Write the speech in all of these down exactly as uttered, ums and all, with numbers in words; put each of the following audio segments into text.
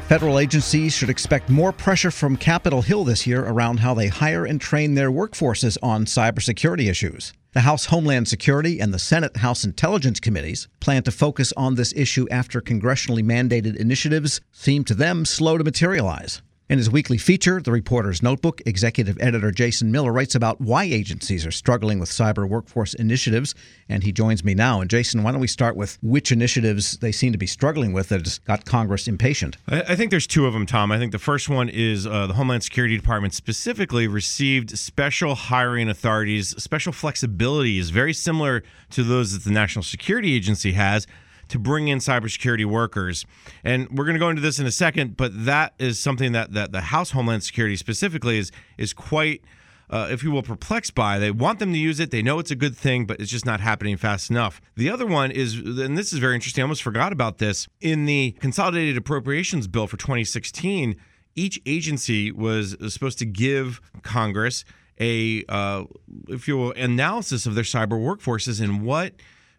Federal agencies should expect more pressure from Capitol Hill this year around how they hire and train their workforces on cybersecurity issues. The House Homeland Security and the Senate House Intelligence Committees plan to focus on this issue after congressionally mandated initiatives seem to them slow to materialize. In his weekly feature, The Reporter's Notebook, executive editor Jason Miller writes about why agencies are struggling with cyber workforce initiatives, and he joins me now. And Jason, why don't we start with which initiatives they seem to be struggling with that has got Congress impatient? I think there's two of them, Tom. I think the first one is uh, the Homeland Security Department specifically received special hiring authorities, special flexibilities, very similar to those that the National Security Agency has, to bring in cybersecurity workers. And we're going to go into this in a second, but that is something that, that the House Homeland Security specifically is is quite, uh, if you will, perplexed by. They want them to use it. They know it's a good thing, but it's just not happening fast enough. The other one is, and this is very interesting, I almost forgot about this, in the Consolidated Appropriations Bill for twenty sixteen, each agency was supposed to give Congress a, uh, if you will, analysis of their cyber workforces and what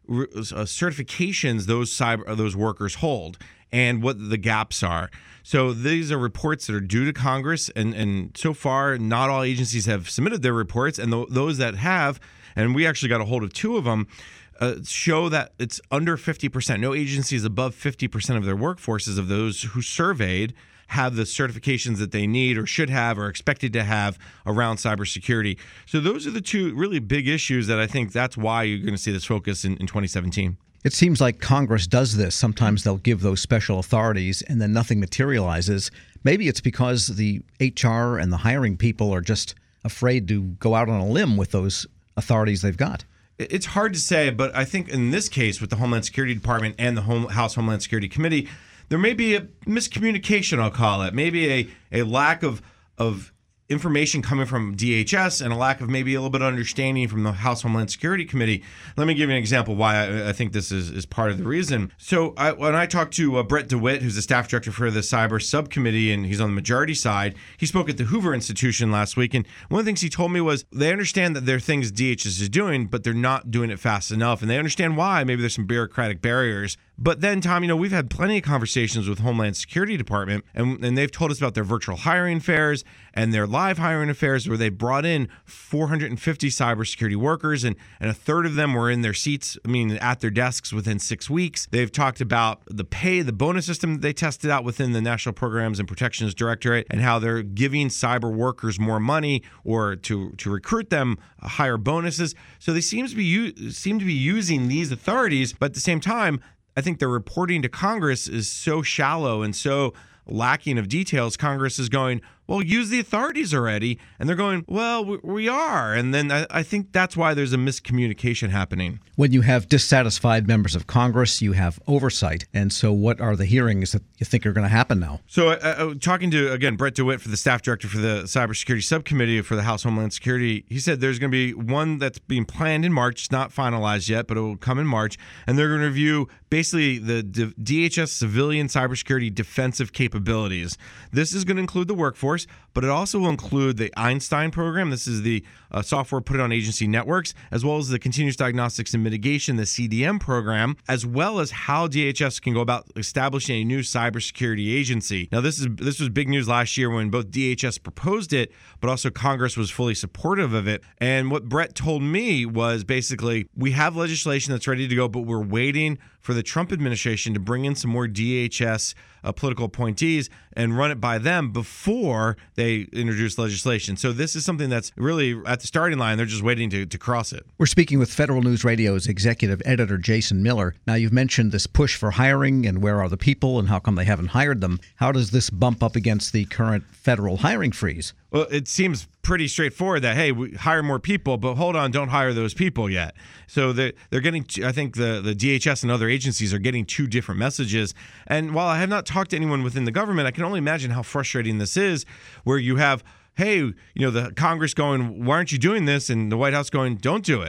Uh, certifications those cyber those workers hold and what the gaps are. So these are reports that are due to Congress, and, and so far not all agencies have submitted their reports, and th- those that have, and we actually got a hold of two of them, uh, show that it's under fifty percent. No agency is above fifty percent of their workforces of those who surveyed have the certifications that they need or should have or expected to have around cybersecurity. So those are the two really big issues that I think that's why you're going to see this focus in, in twenty seventeen. It seems like Congress does this. Sometimes they'll give those special authorities and then nothing materializes. Maybe it's because the H R and the hiring people are just afraid to go out on a limb with those authorities they've got. It's hard to say, but I think in this case with the Homeland Security Department and the Home, House Homeland Security Committee, there may be a miscommunication, I'll call it, maybe a, a lack of of information coming from D H S and a lack of maybe a little bit of understanding from the House Homeland Security Committee. Let me give you an example why I, I think this is, is part of the reason. So I, when I talked to uh, Brett DeWitt, who's the staff director for the Cyber Subcommittee, and he's on the majority side, he spoke at the Hoover Institution last week, and one of the things he told me was they understand that there are things D H S is doing, but they're not doing it fast enough, and they understand why. Maybe there's some bureaucratic barriers. But then, Tom, you know, we've had plenty of conversations with Homeland Security Department, and, and they've told us about their virtual hiring fairs and their live hiring affairs where they brought in four hundred fifty cybersecurity workers, and, and a third of them were in their seats, I mean, at their desks within six weeks. They've talked about the pay, the bonus system that they tested out within the National Programs and Protections Directorate, and how they're giving cyber workers more money or to, to recruit them higher bonuses. So they seem to be u- seem to be using these authorities, but at the same time, I think their reporting to Congress is so shallow and so lacking of details. Congress is going, well, use the authorities already. And they're going, well, we, we are. And then I, I think that's why there's a miscommunication happening. When you have dissatisfied members of Congress, you have oversight. And so what are the hearings that you think are going to happen now? So uh, uh, talking to, again, Brett DeWitt, for the staff director for the Cybersecurity Subcommittee for the House Homeland Security, he said there's going to be one that's being planned in March. It's not finalized yet, but it will come in March. And they're going to review basically the D H S civilian cybersecurity defensive capabilities. This is going to include the workforce, but it also will include the Einstein program. This is the uh, software put on agency networks, as well as the continuous diagnostics and mitigation, the C D M program, as well as how D H S can go about establishing a new cybersecurity agency. Now, this is this was big news last year when both D H S proposed it, but also Congress was fully supportive of it. And what Brett told me was basically, we have legislation that's ready to go, but we're waiting for the Trump administration to bring in some more D H S uh, political appointees and run it by them before they introduce legislation. So this is something that's really at the starting line. They're just waiting to, to cross it. We're speaking with Federal News Radio's executive editor, Jason Miller. Now, you've mentioned this push for hiring and where are the people and how come they haven't hired them. How does this bump up against the current federal hiring freeze? Well, it seems pretty straightforward that, hey, we hire more people, but hold on, don't hire those people yet. So they're, they're getting, I think the, the D H S and other agencies are getting two different messages. And while I have not talked to anyone within the government, I can only imagine how frustrating this is, where you have, hey, you know, the Congress going, why aren't you doing this? And the White House going, don't do it.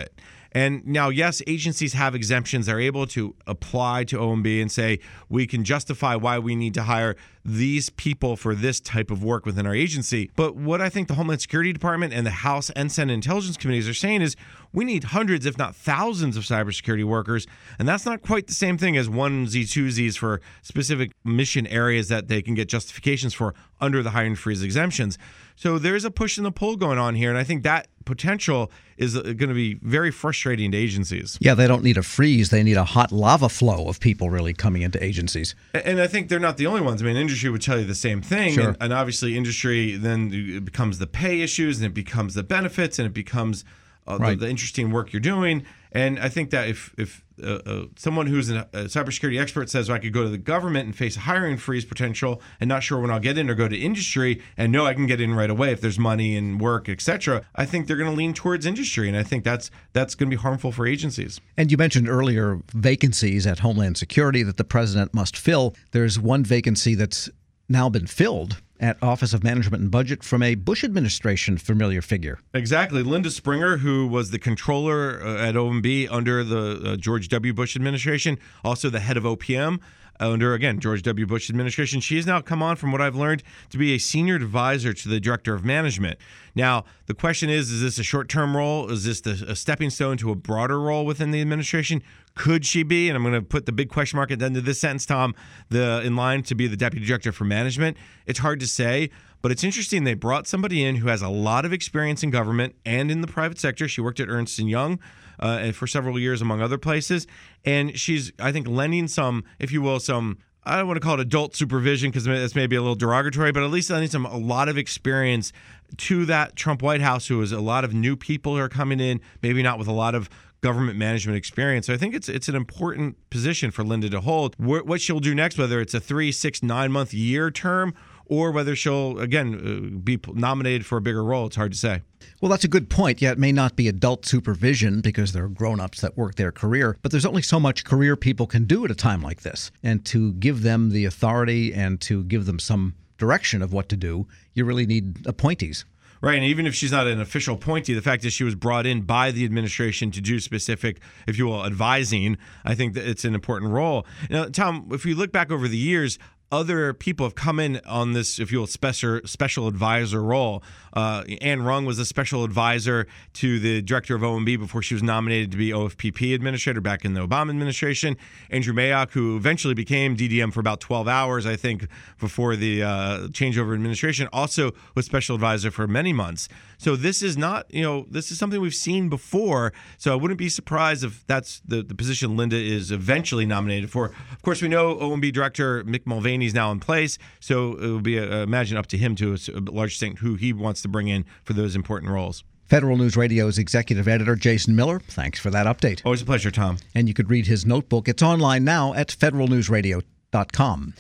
And now, yes, agencies have exemptions. They're able to apply to O M B and say, we can justify why we need to hire these people for this type of work within our agency. But what I think the Homeland Security Department and the House and Senate Intelligence Committees are saying is we need hundreds, if not thousands, of cybersecurity workers. And that's not quite the same thing as onesies, twosies for specific mission areas that they can get justifications for under the hiring freeze exemptions. So there's a push and a pull going on here. And I think that potential is going to be very frustrating to agencies. Yeah, they don't need a freeze. They need a hot lava flow of people really coming into agencies. And I think they're not the only ones. I mean, industry would tell you the same thing. Sure. And, and obviously industry then it becomes the pay issues and it becomes the benefits and it becomes uh, right. the, the interesting work you're doing. And I think that if if uh, uh, someone who's a, a cybersecurity expert says, well, I could go to the government and face a hiring freeze potential and not sure when I'll get in, or go to industry and know I can get in right away if there's money and work, et cetera, I think they're going to lean towards industry. And I think that's that's going to be harmful for agencies. And you mentioned earlier vacancies at Homeland Security that the president must fill. There's one vacancy that's now been filled at Office of Management and Budget from a Bush administration familiar figure. Exactly. Linda Springer, who was the controller uh, at O M B under the uh, George W. Bush administration, also the head of O P M under, again, George W. Bush administration. She has now come on, from what I've learned, to be a senior advisor to the director of management. Now, the question is, is this a short-term role? Is this the, a stepping stone to a broader role within the administration? Could she be, and I'm going to put the big question mark at the end of this sentence, Tom, the in line to be the deputy director for management? It's hard to say, but it's interesting. They brought somebody in who has a lot of experience in government and in the private sector. She worked at Ernst and Young uh, and for several years, among other places. And she's, I think, lending some, if you will, some, I don't want to call it adult supervision because that's maybe a little derogatory, but at least lending some, a lot of experience to that Trump White House, who is a lot of new people who are coming in, maybe not with a lot of government management experience. So I think it's it's an important position for Linda to hold. What she'll do next, whether it's a three, six, nine month year term, or whether she'll, again, uh, be nominated for a bigger role, it's hard to say. Well, that's a good point. Yeah, it may not be adult supervision because they're grown-ups that work their career, but there's only so much career people can do at a time like this. And to give them the authority and to give them some direction of what to do, you really need appointees. Right, and even if she's not an official appointee, the fact is she was brought in by the administration to do specific, if you will, advising, I think that it's an important role. Now, Tom, if we look back over the years, other people have come in on this, if you will, special special advisor role. Uh, Anne Rung was a special advisor to the director of O M B before she was nominated to be O F P P administrator back in the Obama administration. Andrew Mayock, who eventually became D D M for about twelve hours, I think, before the uh, changeover administration, also was special advisor for many months. So this is not, you know, this is something we've seen before. So I wouldn't be surprised if that's the, the position Linda is eventually nominated for. Of course, we know O M B director Mick Mulvaney is now in place, so it will be, uh, imagine, up to him to a large extent who he wants to bring in for those important roles. Federal News Radio's executive editor, Jason Miller, thanks for that update. Always a pleasure, Tom. And you could read his notebook. It's online now at federal news radio dot com.